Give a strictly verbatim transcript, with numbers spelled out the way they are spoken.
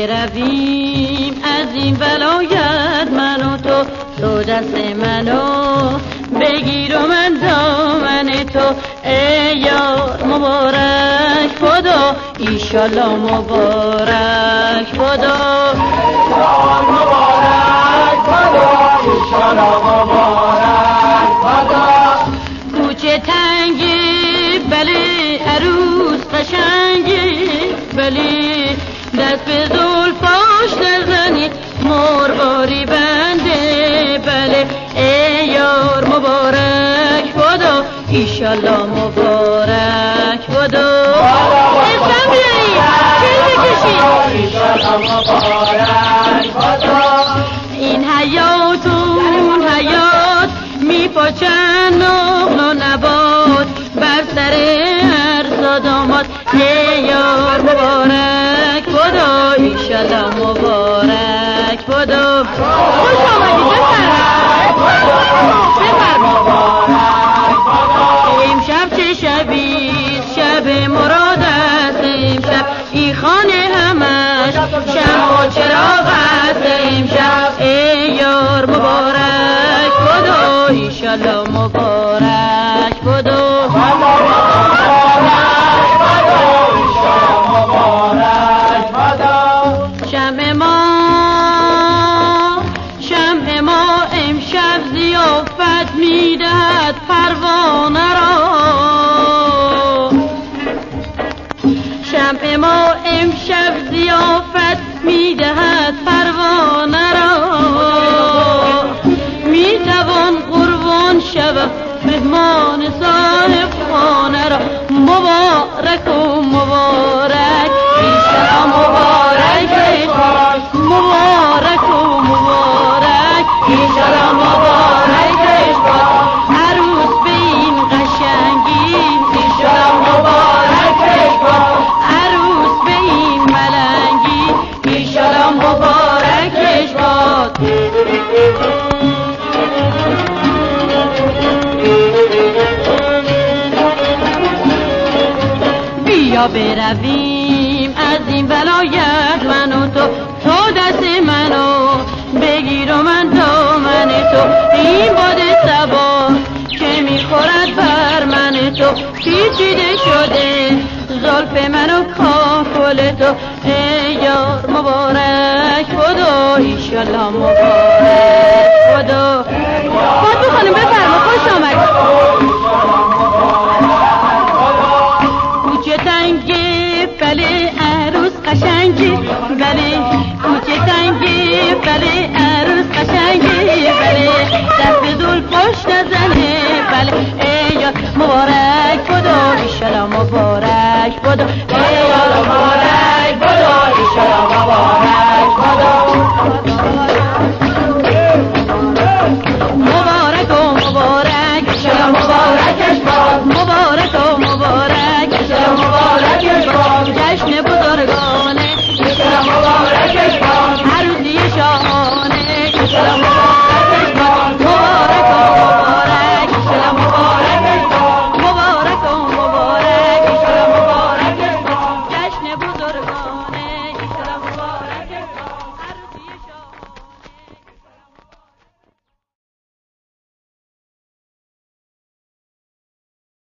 برویم از این ولایت من و تو، تو دست منو بگیر و من دامن تو. ای یار مبارک خدا، ایشالله مبارک خدا. یار مبارک خدا، ایشالله مبارک خدا. کوچه تنگی بله، عروس قشنگی بله، دست به زلفاش نزنی مرواری بنده بله. ای یار مبارک خدا، ایشالله مبارک خدا. اسم بیایی چیزی کشی ایشالله مبارک خدا. این حیات و اون حیات میپاچن نقل و نبات بر سر هر صدامات. ای یار مبارک خدا، ایشالله مبارک خدا. خوش آمدی بفرمایید بفرمایید. امشب چه شبیست، شب مراد است امشب، این خانه همش شمع و چراغ است امشب. ای یار مبارک خدا، ایشالله مبارک خدا. شمع ما شمع ما امشب ضیافت میدهد پروانه را. شمع ما امشب ضیافت میدهد پروانه را. میتوان قربان شود مهمان صاحب خانه را. مبارک و مبارک ایشالله مبارک مبارک و مبارک ایشالله مبارک باد. عروس به این قشنگی ایشالله مبارک باد. عروس به این ملنگی ایشالله مبارک باد. بیا برویم از این ولایت من و تو، تو دست منو بگیر و من دامن تو. این باد صبا که میخورد بر من تو، پیچیده شده زلف من و کاکل تو. ای یار مبارک خدا، ایشالله مبارک خدا. خود بخونیم بفرما. خوش آمد.